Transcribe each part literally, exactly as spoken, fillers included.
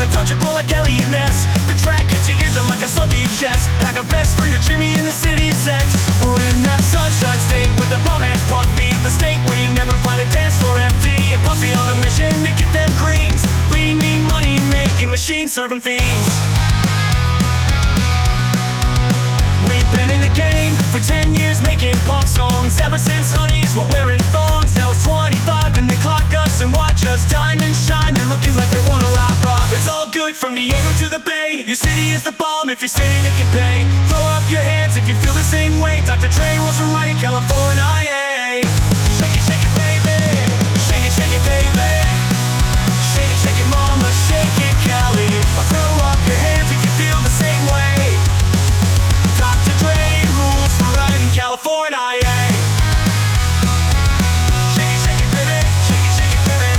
untouchable like Elliot Ness. The track hits you hear them like a sluggy chest. Pack a vest for your Jimmy in the city sex. We're in that sunshine state with the bum ass punk beat. The state where you never find a dance floor empty. And pussy on a mission to get them greens. We need money making machines serving fiends. We've been in the game for ten years making punk songs. Ever since honeys were wearing thongs. Now it's twenty-five and they clock us and watch us dine and shine. They're looking like they want a lot rock. It's all good from Diego to the Bay. Your city is the bomb if you're saying it can pay. Throw up your hands if you feel the same way. Doctor Dre was right, California, yeah. Shake it, shake it, baby. Shake it, shake it, baby. Shake it, shake it, mama, shake it, Cali. Throw up your hands if you feel the same way. Doctor Dre rules for right in California, yeah. Shake it, shake it, baby. Shake it, shake it, baby.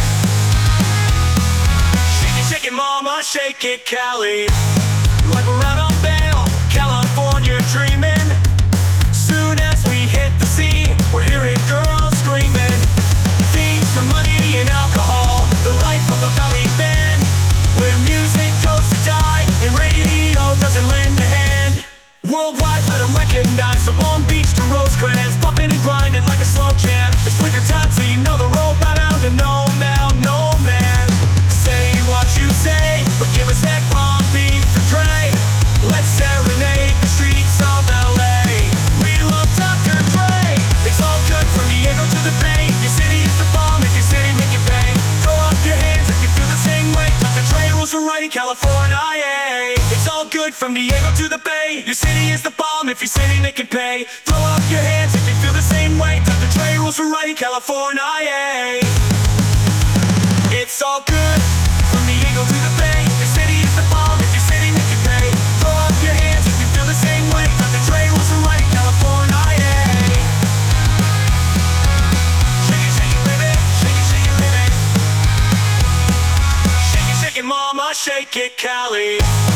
Shake it, shake it, mama, shake it, Cali. Like we're out on bail, California dreaming. Soon as we hit the sea, we're hearing girls screaming. Thieves for money and alcohol, the life of a valley band. Where music goes to die, and radio doesn't lend a hand. Worldwide, let them recognize from Long Beach to Rosecrans. Bumping and grinding like a slow jam. It's winter time, so you know the road right out to no man, no man. Say what you say, but give us that Long Beach for Dre. Let's serenade the streets of L A. We love Doctor Dre. It's all good from Diego to the Bay. Your city is the bomb if your city make it pay. Throw up your hands if you feel the same way. Doctor Dre rules are right in California, yeah. It's all good from Diego to the Bay. Your city is the bomb if your city make it pay. Throw up your hands if you feel the same way. Doctor Dre rules are right in California, yeah. It's all good from Diego to the Bay. Your city is the bomb if your city make it pay. Throw up your hands if you feel the same way. Doctor Dre rules are right in California, yeah. Shake it, shake it, baby. Shake it, shake it, baby. Shake it, shake it, mama. Shake it, Cali.